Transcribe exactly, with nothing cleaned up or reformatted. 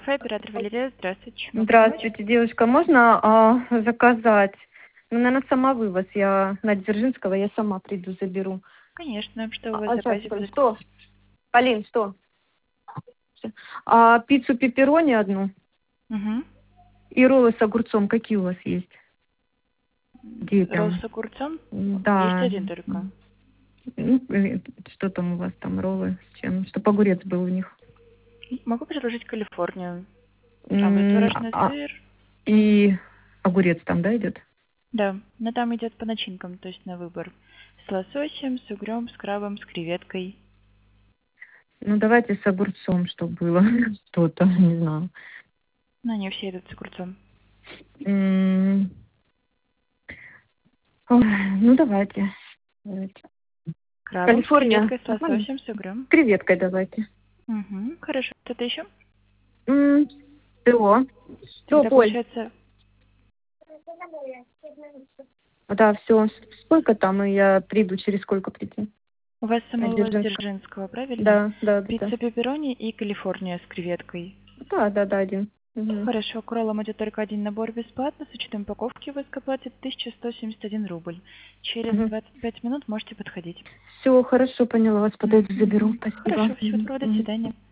Оператор Валерия, здравствуйте. Чем могу помочь? Здравствуйте, девушка. Можно а, заказать? Ну, наверное, самовывоз. Я на Дзержинского, я сама приду, заберу. Конечно. Что у вас А, в сейчас, заказе секунду, будет? что? Полин, что? А, пиццу пепперони одну Угу. и роллы с огурцом. Какие у вас есть? Ролл Детям. с огурцом? Есть Да. один только. Ну, э, что там у вас там, роллы с чем? Чтоб огурец был в них. Могу предложить Калифорнию. Там будет М, творожный а, сыр. и огурец там, да, идет? Да, но там идет по начинкам, то есть на выбор. С лососем, с угрем, с крабом, с креветкой. Ну, давайте с огурцом, чтобы было что-то, не знаю. Но они все идут с огурцом. М, ой, ну, давайте. Давайте. Крабом, с Калифорния. креветкой, с Нормально? лососем, с угрем. С креветкой давайте. Угу. Хорошо. Что-то еще? М, Все. Все, Тогда Поль. получается... Да, все. Сколько там, и я приду, через сколько прийти? У вас На самого Дзержинском. Дзержинского, правильно? Да, да, да, да. Пицца пепперони и Калифорния с креветкой. Да, да, да, один. Мгм. Хорошо, к роллам идет только один набор бесплатно. С учетом упаковки вы заплатите тысяча сто семьдесят один рубль. Через Мгм. двадцать пять минут можете подходить. Все, хорошо, поняла вас. Подойду, Мгм. заберу. Спасибо. Хорошо, всего Мгм. доброго, до Мгм. свидания.